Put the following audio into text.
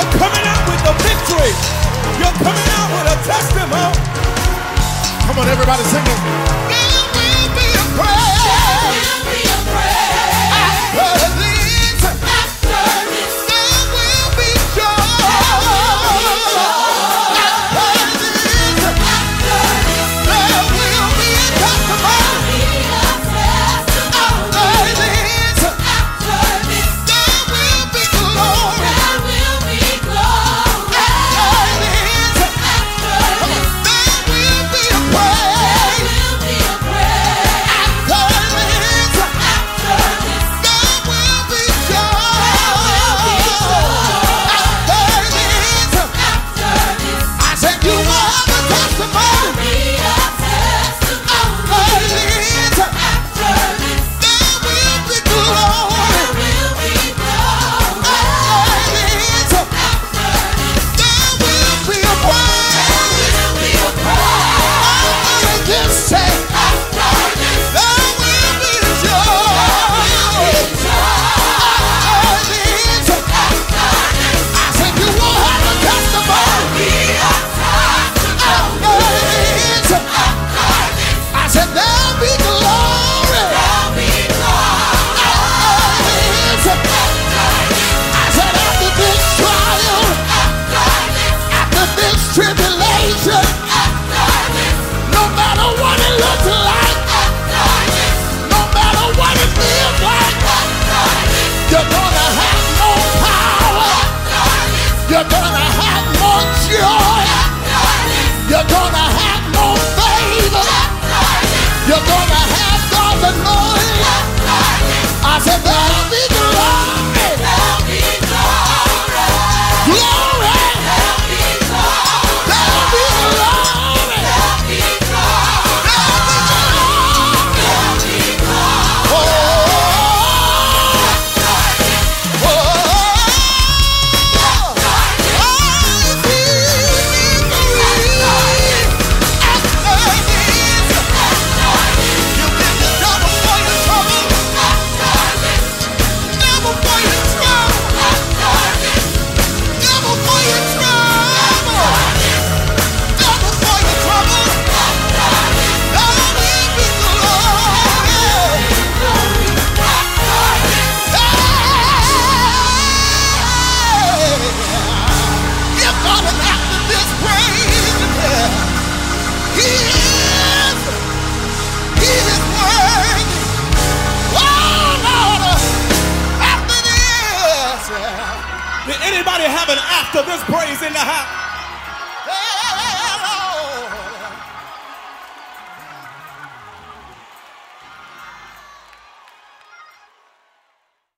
You're coming out with the victory. You're coming out with a testimony. Come on, everybody sing it. There will be a praise. There will be a praise. After this. After this. There will be joy. After this. After this. There will be a testimony. After this. After this. There will be glory. There will be glory. After this. After this. There will be a praise. There will be a praise. After this. After this. There will be joy. After this. After this. I said you will have a testimony. After this. After this. There will be glory. There will be glory. After this. After this. There will be a praise. There will be a praise. After this. Say after this. There will be joy. There will be joy. After this. After this. I said you will have a testimony. After this. After this. I said there'll be glory. There'll be glory. After this. After this. I said after this trial. After this. After this tribulation. After this. No matter what it looks like. After this. No matter what it feels like. After this. You're gonna have more power. After this. You're gonna have more joy. After this. You're gonna have more favor. After this. You're gonna have God's anointing. After this. I said there'll be glory. There'll be glory. Glory. There'll be glory. There'll be glory. There'll be glory. There'll be glory. Oh. Did anybody have an after this praise in the house?